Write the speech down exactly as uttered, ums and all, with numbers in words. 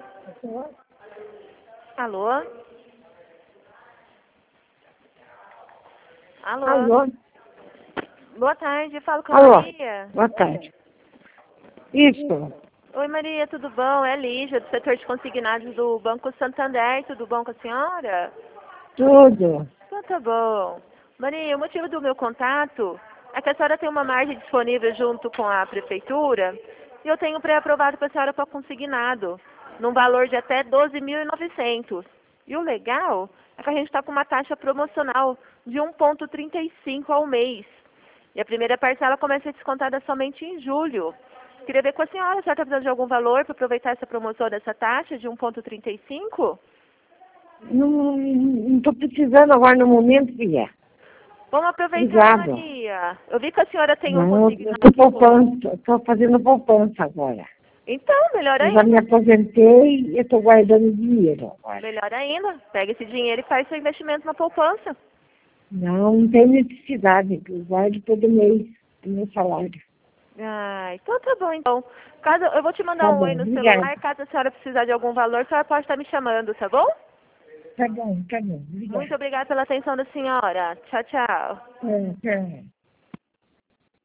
Alô? Alô? Alô? Boa tarde, falo com a Alô? Maria. Boa tarde. Isso. Oi, Maria, tudo bom? É Lígia, do setor de consignados do Banco Santander. Tudo bom com a senhora? Tudo. Então tá bom. Maria, o motivo do meu contato é que a senhora tem uma margem disponível junto com a prefeitura e eu tenho pré-aprovado para a senhora para consignado, num valor de até doze mil e novecentos. E o legal é que a gente está com uma taxa promocional de um vírgula trinta e cinco ao mês. E a primeira parcela começa a ser descontada somente em julho. Queria ver com a senhora, a senhora está precisando de algum valor para aproveitar essa promoção dessa taxa de um vírgula trinta e cinco? Não estou precisando agora no momento, filha. Vamos aproveitar, Obrigado. Maria. Eu vi que a senhora tem um Não, eu consignado. estou poupando, estou fazendo poupança agora. Então, melhor Eu já ainda. me aposentei e estou guardando dinheiro agora. Melhor ainda. Pega esse dinheiro e faz seu investimento na poupança. Não, não tem necessidade. Eu guardo todo mês o meu salário. Ah, então tá bom, então. Caso, eu vou te mandar Tá um bom, oi no obrigada. celular. Caso a senhora precisar de algum valor, a senhora pode estar me chamando, tá bom? Tá bom, tá bom. Obrigada. Muito obrigada pela atenção da senhora. Tchau, tchau. É, é.